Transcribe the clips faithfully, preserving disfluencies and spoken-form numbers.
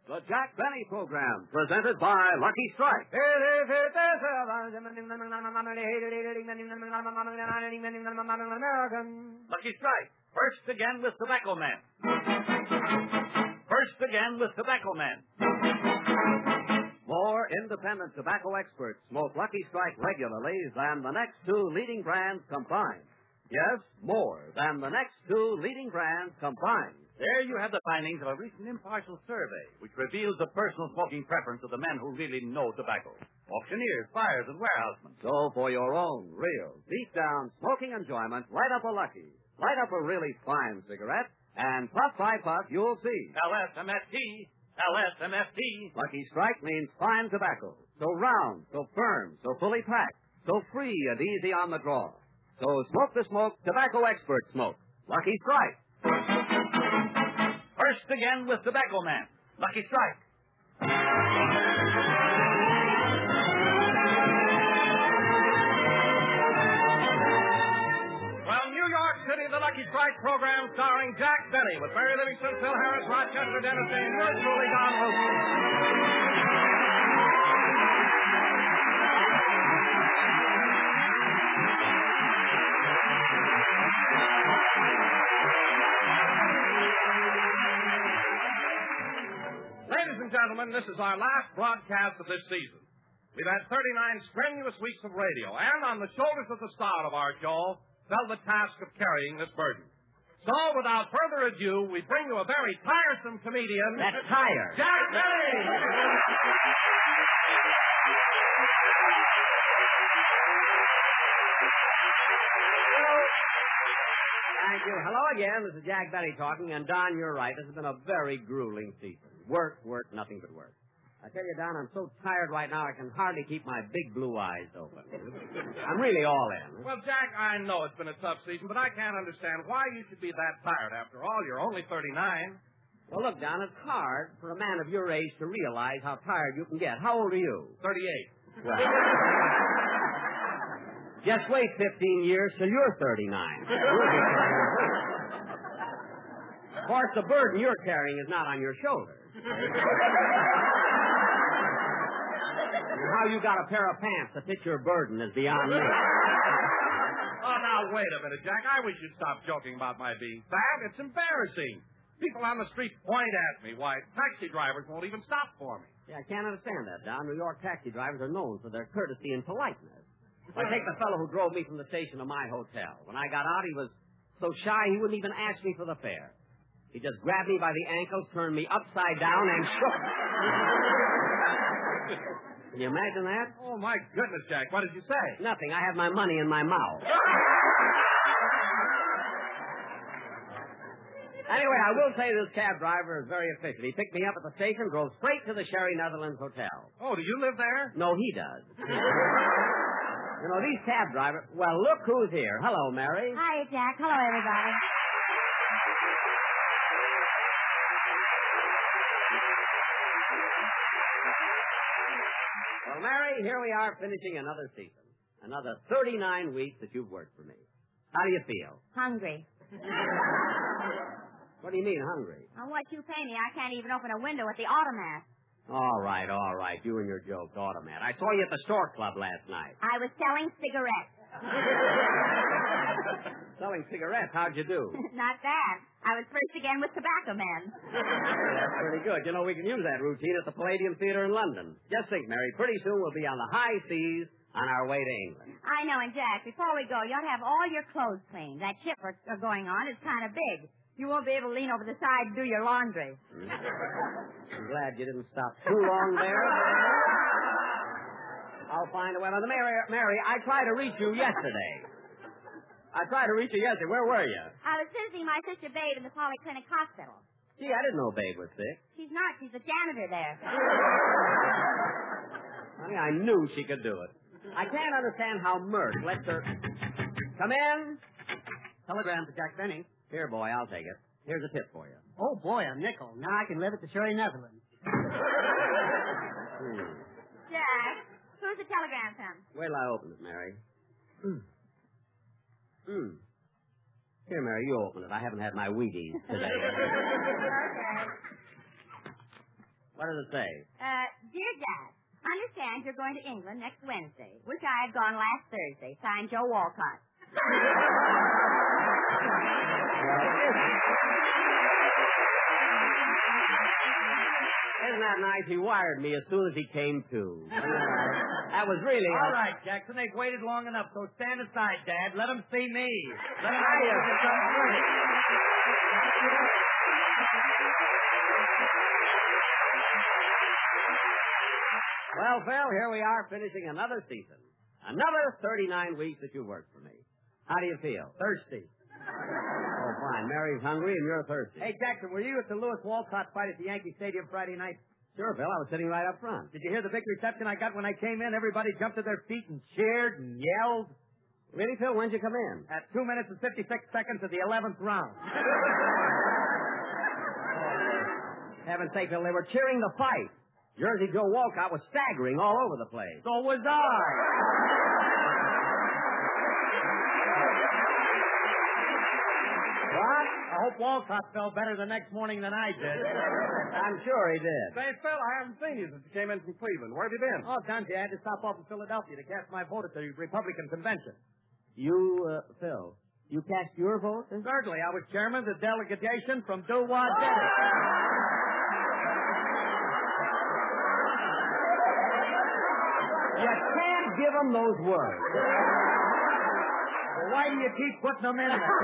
The Jack Benny Program, presented by Lucky Strike. Lucky Strike, first again with Tobacco Man. First again with Tobacco Man. More independent tobacco experts smoke Lucky Strike regularly than the next two leading brands combined. Yes, more than the next two leading brands combined. There you have the findings of a recent impartial survey, which reveals the personal smoking preference of the men who really know tobacco. Auctioneers, buyers, and warehousemen. So for your own real, deep-down smoking enjoyment, light up a Lucky. Light up a really fine cigarette, and puff by puff, you'll see. L S M F T. L S M F T. Lucky Strike means fine tobacco. So round, so firm, so fully packed, so free and easy on the draw. So smoke the smoke tobacco experts smoke. Lucky Strike. First again with Tobacco Man. Lucky Strike. Well, New York City, the Lucky Strike program starring Jack Benny with Barry Livingston, Phil Harris, Rochester, Dennis Day, and yours truly, Don Wilson. Ladies and gentlemen, this is our last broadcast of this season. We've had thirty-nine strenuous weeks of radio, and on the shoulders of the star of our show fell the task of carrying this burden. So, without further ado, we bring you a very tiresome comedian. That's tired. Jack Benny! Thank you. Hello again. This is Jack Benny talking, and Don, you're right. This has been a very grueling season. Work, work, nothing but work. I tell you, Don, I'm so tired right now I can hardly keep my big blue eyes open. I'm really all in. Well, Jack, I know it's been a tough season, but I can't understand why you should be that tired. After all, you're only thirty-nine. Well, look, Don, it's hard for a man of your age to realize how tired you can get. How old are you? thirty-eight. Well, just wait fifteen years till you're thirty-nine. Of course, the burden you're carrying is not on your shoulders. How you got a pair of pants to fit your burden is beyond me. Oh, now, wait a minute, Jack. I wish you'd stop joking about my being fat. It's embarrassing. People on the street point at me. Why, taxi drivers won't even stop for me. Yeah, I can't understand that, Don. New York taxi drivers are known for their courtesy and politeness. I take the fellow who drove me from the station to my hotel. When I got out, he was so shy he wouldn't even ask me for the fare. He just grabbed me by the ankles, turned me upside down, and shook me. Can you imagine that? Oh, my goodness, Jack. What did you say? Nothing. I had my money in my mouth. Anyway, I will say this cab driver is very efficient. He picked me up at the station, drove straight to the Sherry Netherlands Hotel. Oh, do you live there? No, he does. You know, these cab drivers... Well, look who's here. Hello, Mary. Hi, Jack. Hello, everybody. Well, Mary, here we are finishing another season. Another thirty-nine weeks that you've worked for me. How do you feel? Hungry. What do you mean, hungry? On what you pay me, I can't even open a window at the automat. All right, all right. You and your jokes, automat. I saw you at the store club last night. I was selling cigarettes. Selling cigarettes? How'd you do? Not bad. I was first again with Tobacco Man. That's pretty good. You know, we can use that routine at the Palladium Theater in London. Just think, Mary, pretty soon we'll be on the high seas on our way to England. I know, and Jack, before we go, you ought to have all your clothes cleaned. That ship we're we're going on is kind of big. You won't be able to lean over the side and do your laundry. I'm glad you didn't stop too long there. I'll find a way. Now, Mary, Mary, I tried to reach you yesterday. I tried to reach you yesterday. Where were you? I was visiting my sister Babe in the Polyclinic Hospital. Gee, I didn't know Babe was sick. She's not. She's the janitor there. Honey, I knew she could do it. I can't understand how Mert lets her... Come in. Telegram for Jack Benny. Here, boy, I'll take it. Here's a tip for you. Oh, boy, a nickel. Now I can live at the Sherry Netherlands. Hmm. Jack, who's the telegram from? Wait till I open it, Mary. Hmm. Hmm. Here, Mary, you open it. I haven't had my Wheaties today. Okay. What does it say? Uh, Dear Jack, understand you're going to England next Wednesday. Wish I had gone last Thursday. Signed, Joe Walcott. Isn't that nice? He wired me as soon as he came to. That was really... All right, Jackson, they've waited long enough, so stand aside, Dad. Let them see me. Let them see us. Well, Phil, here we are finishing another season. Another thirty-nine weeks that you worked for me. How do you feel? Thirsty. Oh, fine. Mary's hungry and you're thirsty. Hey, Jackson, were you at the Lewis Walcott fight at the Yankee Stadium Friday night? Sure, Phil. I was sitting right up front. Did you hear the big reception I got when I came in? Everybody jumped to their feet and cheered and yelled. Really, Phil? When'd you come in? At two minutes and fifty-six seconds of the eleventh round. Heaven's sake, Phil, they were cheering the fight. Jersey Joe Walcott was staggering all over the place. So was I. What? I hope Walcott felt better the next morning than I did. I'm sure he did. Say, Phil, I haven't seen you since you came in from Cleveland. Where have you been? Oh, Dante, I had to stop off in Philadelphia to cast my vote at the Republican convention. You, uh, Phil, you cast your vote? Certainly, I was chairman of the delegation from Doo-Wah Deli. You can't give them those words. Well, why do you keep putting them in there?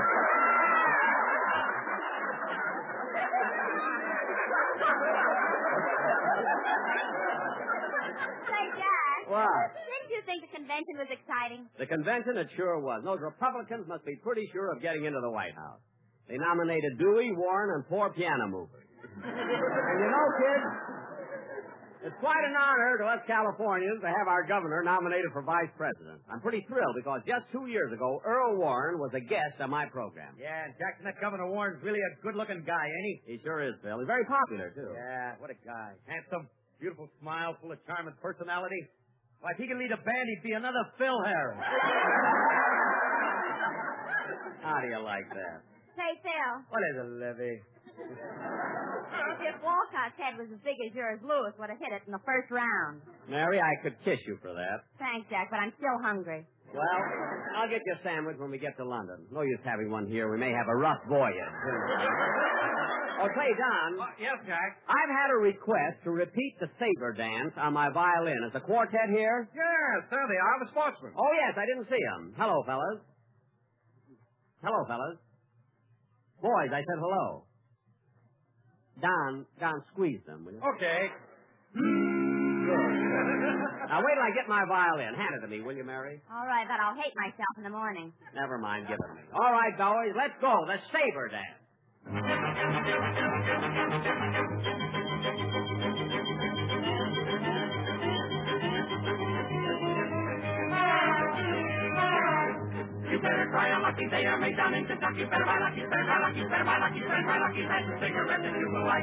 Say, Jack. What? Didn't you think the convention was exciting? The convention, it sure was. Those Republicans must be pretty sure of getting into the White House. They nominated Dewey, Warren, and four piano movers. And you know, kids, it's quite an honor to us Californians to have our governor nominated for vice president. I'm pretty thrilled because just two years ago, Earl Warren was a guest on my program. Yeah, and Jackson, that Governor Warren's really a good-looking guy, ain't he? He sure is, Phil. He's very popular, too. Yeah, what a guy. Handsome, beautiful smile, full of charm and personality. Why, if he could lead a band, he'd be another Phil Harris. How do you like that? Say, Phil, What is it, Livy? if Walcott's head was as big as yours, Lewis would have hit it in the first round. Mary, I could kiss you for that. Thanks, Jack, but I'm still hungry. Well, I'll get you a sandwich when we get to London. No use having one here. We may have a rough voyage. Oh, say, Don. Uh, yes, Jack. I've had a request to repeat the saber dance on my violin. Is the quartet here? Yes, there they are, the sportsmen. Oh, yes, I didn't see them. Hello, fellas. Hello, fellas. Boys, I said hello. Don, Don, squeeze them, will you? Okay. Good. Now, wait till I get my violin. Hand it to me, will you, Mary? All right, but I'll hate myself in the morning. Never mind, give it to me. All right, boys, let's go. The saber dance. You better try a lucky, they are made down in Kentucky. Better buy lucky, better buy lucky, better buy lucky, better buy lucky. That's a cigarette that you will like.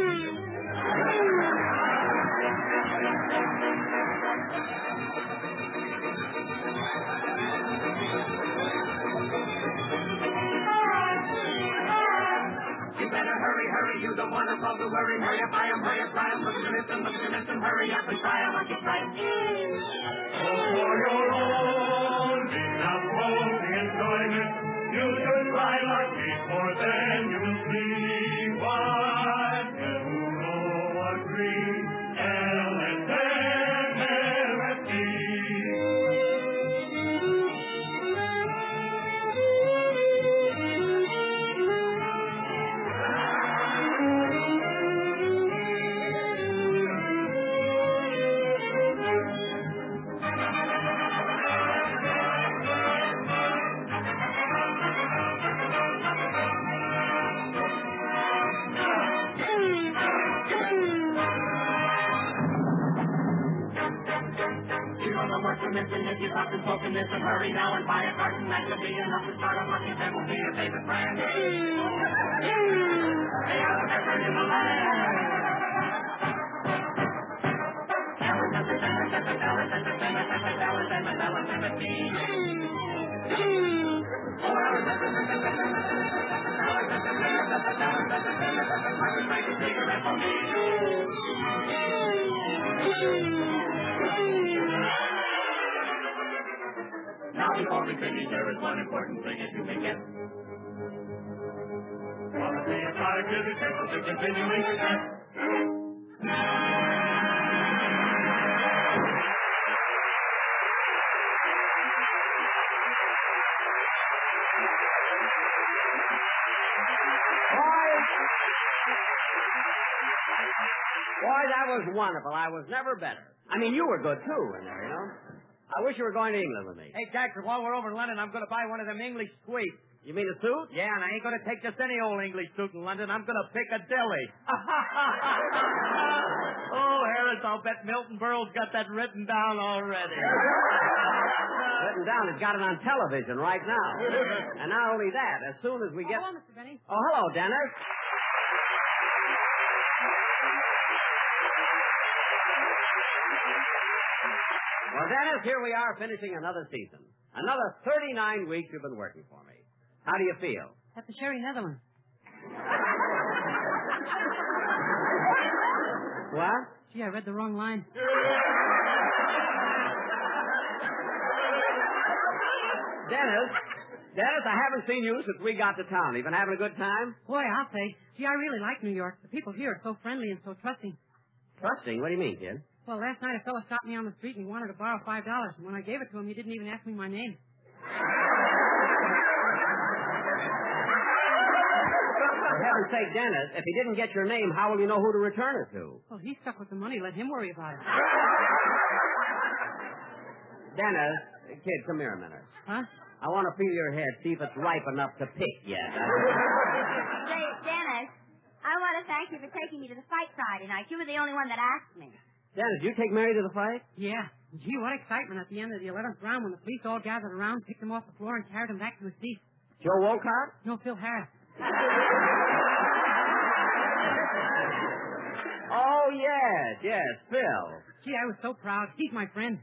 You better hurry, hurry, you don't want to solve the worry. Hurry up, buy 'em, hurry up, try 'em. Look to listen, look to listen, hurry up and try a lucky strike. For your own peaceful enjoyment, you should try lucky, for then you'll see what you know agree. L S M L S D. You know the words are missing if you talk and spoken this and hurry now and buy a carton. That could be enough to start a lucky that will be your favorite brand. They are the best in the land. finish, there is one important thing if you may guess. Promising a product is essential to continuing success. Boy, that was wonderful. I was never better. I mean, you were good, too, in there, you know. I wish you were going to England with me. Hey, Jackson, while we're over in London, I'm going to buy one of them English suites. You mean a suit? Yeah, and I ain't going to take just any old English suit in London. I'm going to pick a Dilly. Oh, Harris, I'll bet Milton Berle's got that written down already. Written down. He's got it on television right now. And not only that, as soon as we get... Oh, hello, Mister Benny. Oh, hello, Dennis. Well, Dennis, here we are finishing another season. Another thirty-nine weeks you've been working for me. How do you feel? At the Sherry Netherlands. What? Gee, I read the wrong line. Dennis, Dennis, I haven't seen you since we got to town. You been having a good time? Boy, I'll say. Gee, I really like New York. The people here are so friendly and so trusting. Trusting? What do you mean, kid? Well, last night a fellow stopped me on the street and he wanted to borrow five dollars. And when I gave it to him, he didn't even ask me my name. For heaven's sake, Dennis, if he didn't get your name, how will you know who to return it to? Well, he's stuck with the money. Let him worry about it. Dennis, kid, come here a minute. Huh? I want to feel your head, see if it's ripe enough to pick yet. Say, Dennis, I want to thank you for taking me to the fight Friday night. You were the only one that asked me. Dennis, you take Mary to the fight? Yeah. Gee, what excitement at the end of the eleventh round when the police all gathered around, picked him off the floor, and carried him back to his seat. Joe Wolcott? No, Phil Harris. Oh, yes, yes, Phil. Gee, I was so proud. He's my friend.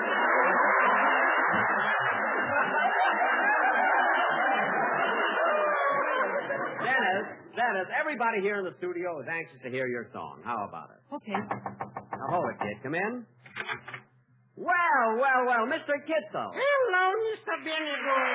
Dennis, Dennis, everybody here in the studio is anxious to hear your song. How about it? Okay. Now, hold it, kid. Come in. Well, well, well, Mister Kitzel. Hello, Mister Benny Boy.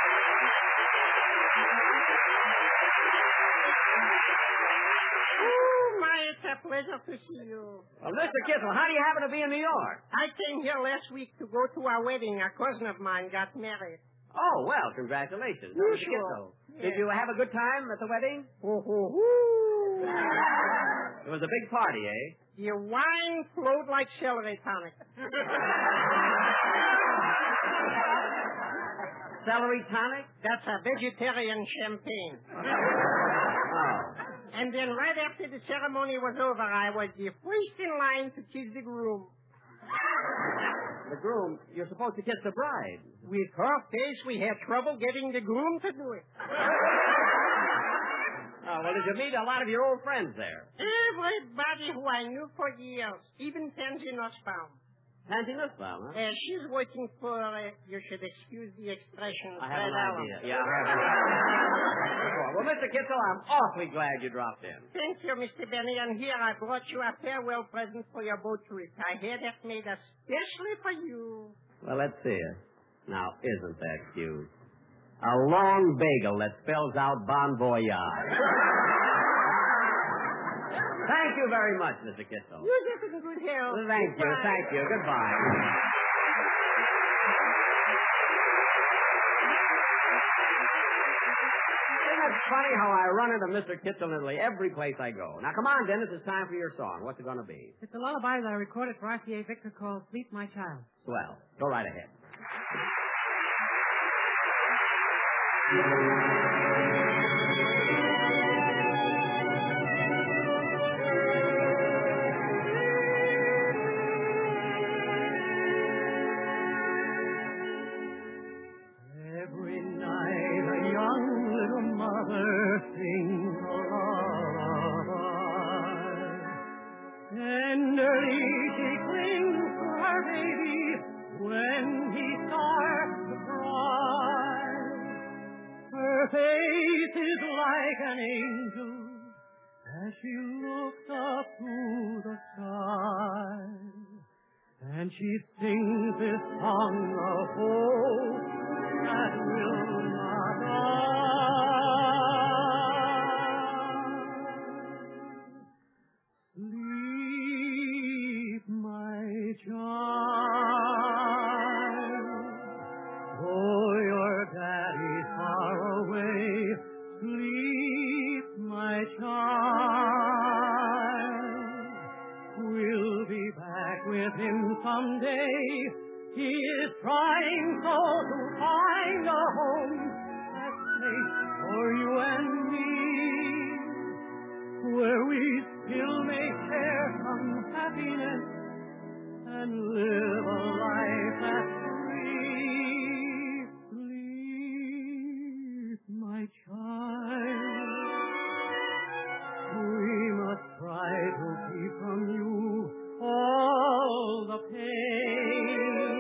Oh, my, it's a pleasure to see you. Well, Mister Kitzel, how do you happen to be in New York? I came here last week to go to a wedding. A cousin of mine got married. Oh, well, congratulations. You Mister sure? Kitzel. Yeah. Did you have a good time at the wedding? Oh, oh, oh. It was a big party, eh? Your wine flowed like celery tonic. Celery tonic? That's a vegetarian champagne. Oh. And then right after the ceremony was over, I was the first in line to kiss the groom. The groom, you're supposed to kiss the bride. With her face, we had trouble getting the groom to do it. Oh, well, did you meet a lot of your old friends there? Everybody who I knew for years, even Pansy Nussbaum. Pansy Nussbaum, huh? Uh, she's working for, uh, you should excuse the expression, I have Red an Allen. idea. Yeah, I have an idea. Well, Mister Kitzel, I'm awfully glad you dropped in. Thank you, Mister Benny. And here I brought you a farewell present for your boat trip. I had that made especially for you. Well, let's see it. Now, isn't that cute? A long bagel that spells out Bon Voyage. Thank you very much, Mister Kitzel. You're just in good health. Well, thank you, Goodbye. thank you. Goodbye. Isn't it funny how I run into Mister Kitzel nearly every place I go? Now, come on, Dennis, it's time for your song. What's it going to be? It's a lullaby that I recorded for R C A Victor called Sleep My Child. Swell. Go right ahead. Every night a young little mother sings a lullaby. Tenderly she clings to her baby when he starts to cry. Her face is like an angel as she looks up to the sky. And she sings this song of hope that will not die. Sleep, my child, though your daddy's far away. Sleep, my child, we'll be back with him someday. He is trying so to find a home that's safe for you and me, where we still may share some happiness and live a life that's free. Sleep, my child. We must try to keep from you all the pain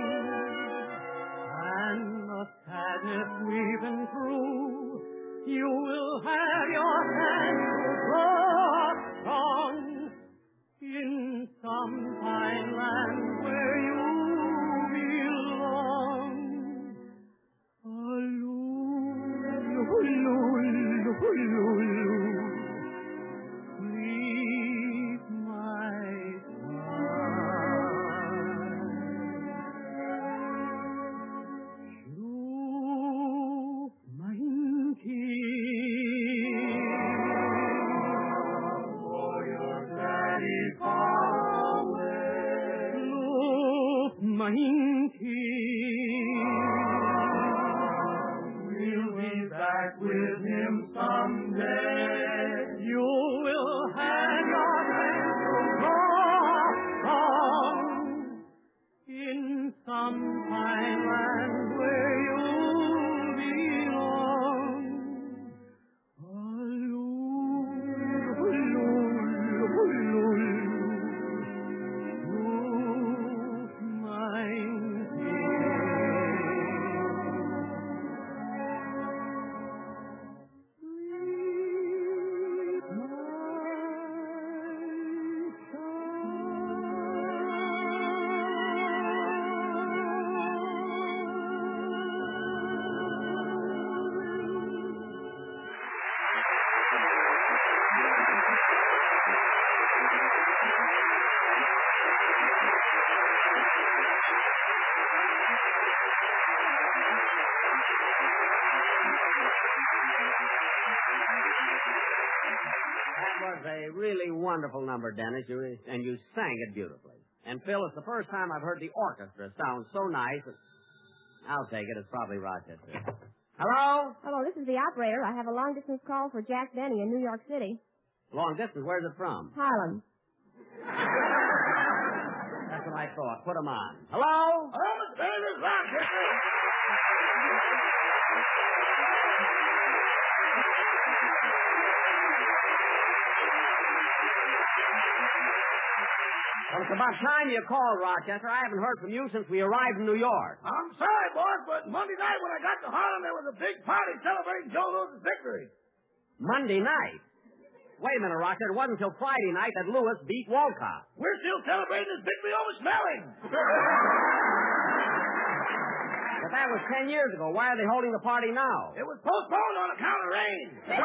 and the sadness we've been through. You will have your hands to draw strong in some fine land where you belong. Aloo-loo-loo-loo-loo. Sleep, my child. Schlaf, mein Kind, for your daddy's far away. Schlaf, mein Kind, we'll be back with him someday. You will have your hands to draw from in some fine land where you belong. Aloo-loo-loo-loo-loo. Mein That was a really wonderful number, Dennis, you, and you sang it beautifully. And, Phil, it's the first time I've heard the orchestra sound so nice that... I'll take it. It's probably Rochester. Hello? Hello, this is the operator. I have a long-distance call for Jack Benny in New York City. Long distance? Where's it from? Harlem. That's what I thought. Put him on. Hello? Hello, Mister Benny. This is Rochester. Well, it's about time you called, Rochester. I haven't heard from you since we arrived in New York. I'm sorry, boss, but Monday night when I got to Harlem, there was a big party celebrating Joe Louis' victory. Monday night? Wait a minute, Rochester. It wasn't until Friday night that Lewis beat Walcott. We're still celebrating his victory over Snelling. But that was ten years ago. Why are they holding the party now? It was postponed on account of rain.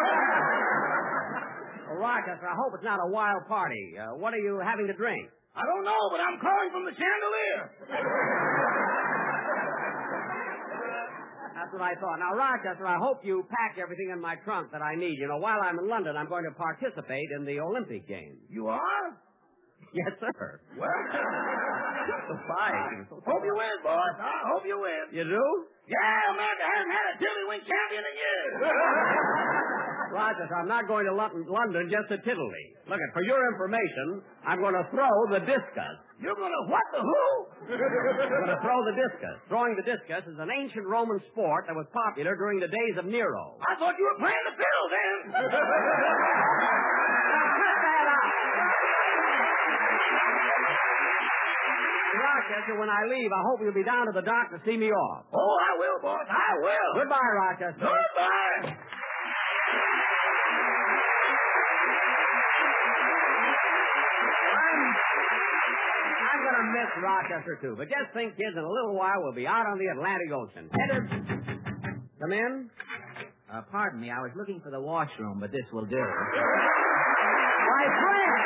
Well, Rochester, I hope it's not a wild party. Uh, what are you having to drink? I don't know, but I'm calling from the chandelier. That's what I thought. Now, Rochester, I hope you pack everything in my trunk that I need. You know, while I'm in London, I'm going to participate in the Olympic Games. You are? Yes, sir. Well, fine. Hope you win, boss. I hope you win. You do? Yeah, America hasn't had a tiddlywink champion in years. Rochester, I'm not going to London just to tiddly. Look, for your information, I'm going to throw the discus. You're going to what the who? I'm going to throw the discus. Throwing the discus is an ancient Roman sport that was popular during the days of Nero. I thought you were playing the fiddle then. Now, cut that out. Rochester, when I leave, I hope you'll be down to the dock to see me off. Oh, I will, boss. I will. Goodbye, Rochester. Goodbye. I'm, I'm going to miss Rochester, too. But just think, kids, in a little while we'll be out on the Atlantic Ocean. Headed. Come in. Uh, pardon me, I was looking for the washroom, but this will do. Why, Fred!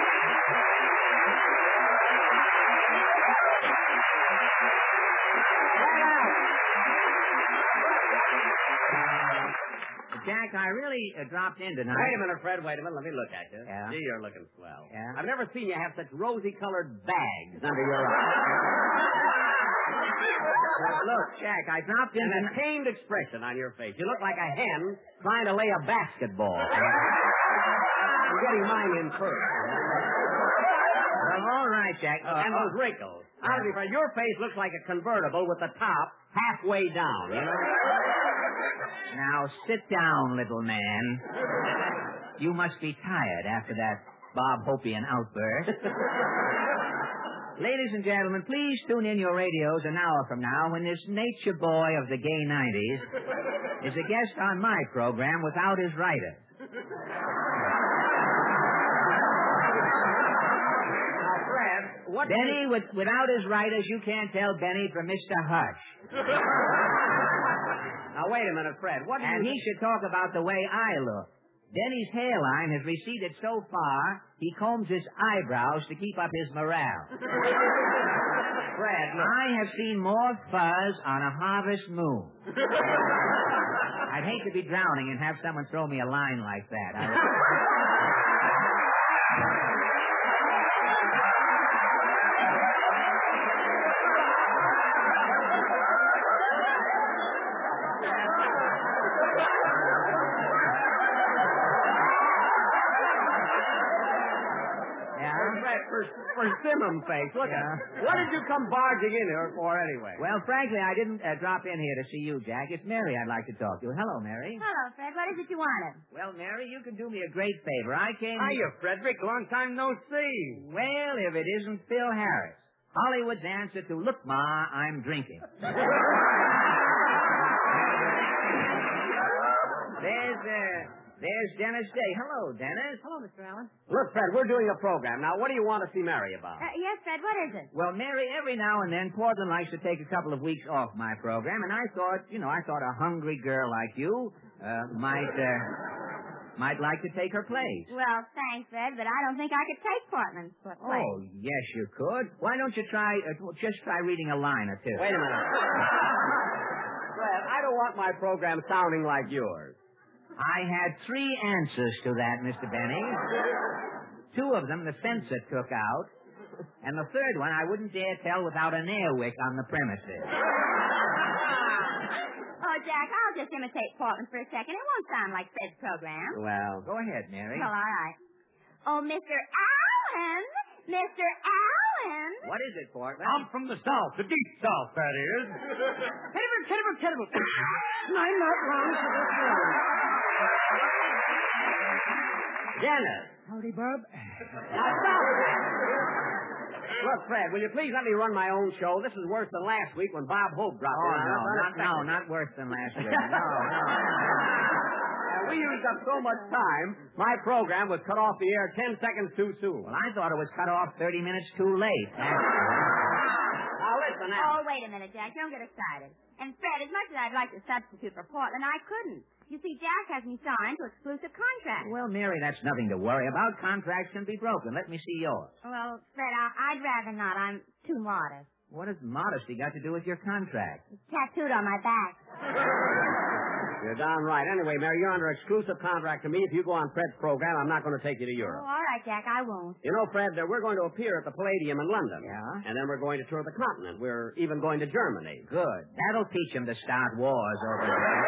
Jack, I really uh, dropped in tonight. Wait a minute, Fred. Wait a minute. Let me look at you. Yeah? Gee, you're looking swell. Yeah? I've never seen you have such rosy-colored bags under your eyes. Uh, look, Jack, I dropped in... And a pained expression on your face. You look like a hen trying to lay a basketball. I'm getting mine in first. Well, all right, Jack. Uh, and those wrinkles. Honestly, Fred, your face looks like a convertible with the top halfway down, you know? Now, sit down, little man. You must be tired after that Bob Hopian outburst. Ladies and gentlemen, please tune in your radios an hour from now when this nature boy of the gay nineties is a guest on my program without his writer. Now, Fred, what... Benny, with, without his writers, you can't tell Benny from Mister Hush. Now, wait a minute, Fred. What do And you... he should talk about the way I look. Denny's hairline has receded so far, he combs his eyebrows to keep up his morale. Fred, look. I have seen more fuzz on a harvest moon. I'd hate to be drowning and have someone throw me a line like that. I... For, for Simum face. Look Yeah. at What did you come barging in here for anyway? Well, frankly, I didn't uh, drop in here to see you, Jack. It's Mary I'd like to talk to. Hello, Mary. Hello, Fred. What is it you wanted? Well, Mary, you can do me a great favor. I came... Hiya, Frederick. Long time no see. Well, if it isn't Phil Harris, Hollywood's answer to Look, Ma, I'm drinking. There's, uh... There's Dennis Day. Hello, Dennis. Hello, Mister Allen. Look, Fred, we're doing a program. Now, what do you want to see Mary about? Uh, yes, Fred. What is it? Well, Mary, every now and then, Portland likes to take a couple of weeks off my program, and I thought, you know, I thought a hungry girl like you uh, might, uh, might like to take her place. Well, thanks, Fred, but I don't think I could take Portland's place. Oh, yes, you could. Why don't you try, uh, just try reading a line or two? Wait a minute. Fred, I don't want my program sounding like yours. I had three answers to that, Mister Benny. Two of them the censor took out, and the third one I wouldn't dare tell without an airwick on the premises. Oh, Jack, I'll just imitate Portland for a second. It won't sound like Fred's program. Well, Go ahead, Mary. Well, all right. Oh, Mister Allen! Mister Allen! What is it, Portland? I'm from the South, the deep South, that is. Kettlebell, kettlebell, kettlebell. I'm not wrong for this one. Dennis. Howdy, Bob. Now, stop. Look, Fred, will you please let me run my own show? This is worse than last week when Bob Hope dropped Oh, in. no, not, no, not worse than last week. No, no. Uh, we used up so much time, my program was cut off the air ten seconds too soon. Well, I thought it was cut off thirty minutes too late. Now, listen, now. Oh, wait a minute, Jack. Don't get excited. And, Fred, as much as I'd like to substitute for Portland, I couldn't. You see, Jack has me signed to exclusive contract. Well, Mary, that's nothing to worry about. Contracts can be broken. Let me see yours. Well, Fred, I- I'd rather not. I'm too modest. What has modesty got to do with your contract? It's tattooed on my back. You're darn right. Anyway, Mary, you're under exclusive contract to me. If you go on Fred's program, I'm not going to take you to Oh, Europe. all right, Jack. I won't. You know, Fred, that we're going to appear at the Palladium in London. Yeah? And then we're going to tour the continent. We're even going to Germany. Good. That'll teach him to start wars over there.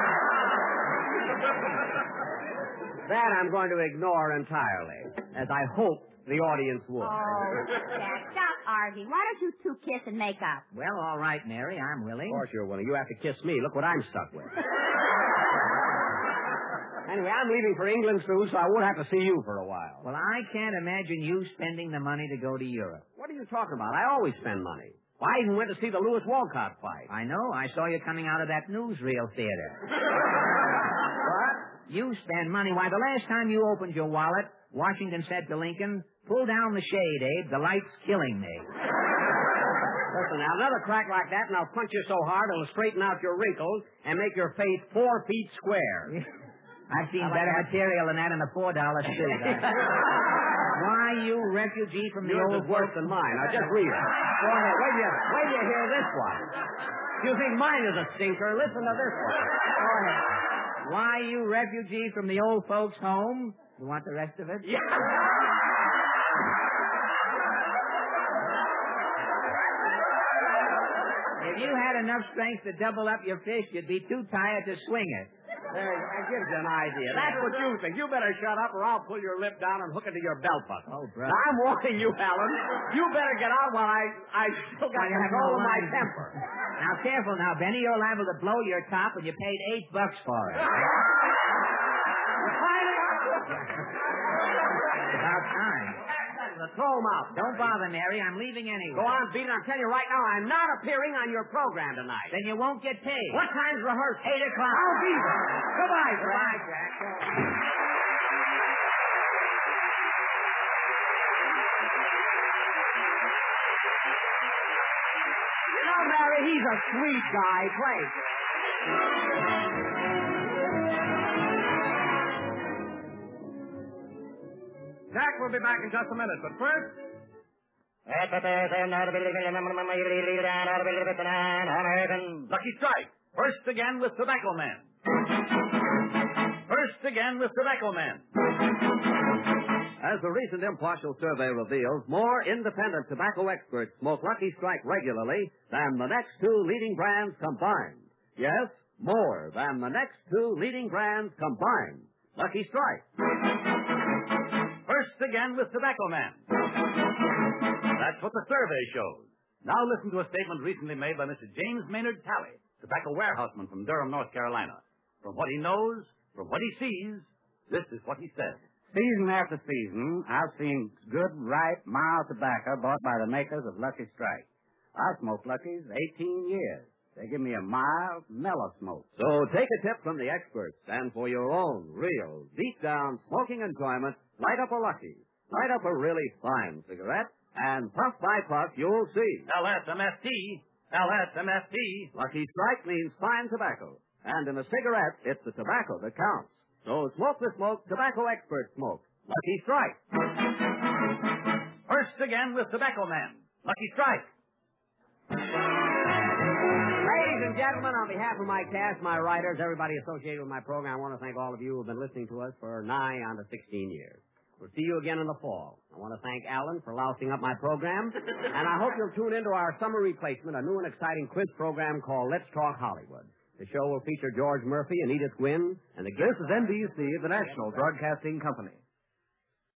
That I'm going to ignore entirely, as I hope the audience would. Oh, Jack, stop arguing. Why don't you two kiss and make up? Well, all right, Mary, I'm willing. Of course you're willing. You have to kiss me. Look what I'm stuck with. Anyway, I'm leaving for England soon, so I won't have to see you for a while. Well, I can't imagine you spending the money to go to Europe. What are you talking about? I always spend money. Well, I even went to see the Lewis Walcott fight. I know. I saw you coming out of that newsreel theater. What? You spend money. Why, the last time you opened your wallet, Washington said to Lincoln, pull down the shade, Abe. The light's killing me. Listen, now, another crack like that, and I'll punch you so hard it'll straighten out your wrinkles and make your face four feet square. I've seen I like better that. material than that in a four dollar suit. Why, you refugee from the Yours old is worse than mine. Now, just read it. Go ahead. Wait till you, wait till you hear this one. You think mine is a stinker? Listen to this one. Go ahead. Why, you refugee from the old folks' home? You want the rest of it? Yeah. If you had enough strength to double up your fish, you'd be too tired to swing it. There, that gives you an idea. That's what you think. You better shut up or I'll pull your lip down and hook it to your belt buckle. Oh, brother. Now, I'm warning you, Helen. You better get out while I, I still got Well, you have control no of my line. temper. Now, careful now, Benny. You're liable to blow your top, and you paid eight bucks for it. About time. Throw him out. Don't bother, Mary. I'm leaving anyway. Go on, beat it. I'm telling you right now, I'm not appearing on your program tonight. Then you won't get paid. What time's rehearsal? Eight o'clock. I'll be there. Goodbye, Jack. Goodbye, Jack. You know, Mary, he's a sweet guy. Play. Jack will be back in just a minute, but first... Lucky Strike. First again with Tobacco Man. First again with Tobacco Man. As the recent impartial survey reveals, more independent tobacco experts smoke Lucky Strike regularly than the next two leading brands combined. Yes, more than the next two leading brands combined. Lucky Strike. First again with Tobacco Man. That's what the survey shows. Now listen to a statement recently made by Mister James Maynard Talley, tobacco warehouseman from Durham, North Carolina. From what he knows, from what he sees, this is what he says. Season after season, I've seen good, ripe, mild tobacco bought by the makers of Lucky Strike. I've smoked Lucky's eighteen years. They give me a mild, mellow smoke. So take a tip from the experts, and for your own real, deep-down smoking enjoyment, light up a Lucky. Light up a really fine cigarette, and puff by puff, you'll see. L S M F T. L S M F T. Lucky Strike means fine tobacco. And in a cigarette, it's the tobacco that counts. So smoke the smoke tobacco experts smoke. Lucky Strike. First again with Tobacco Man. Lucky Strike. Ladies and gentlemen, on behalf of my cast, my writers, everybody associated with my program, I want to thank all of you who have been listening to us for nigh on to sixteen years. We'll see you again in the fall. I want to thank Alan for lousing up my program, and I hope you'll tune into our summer replacement, a new and exciting quiz program called Let's Talk Hollywood. The show will feature George Murphy and Edith Gwynn, and the This is N B C, the national broadcasting company.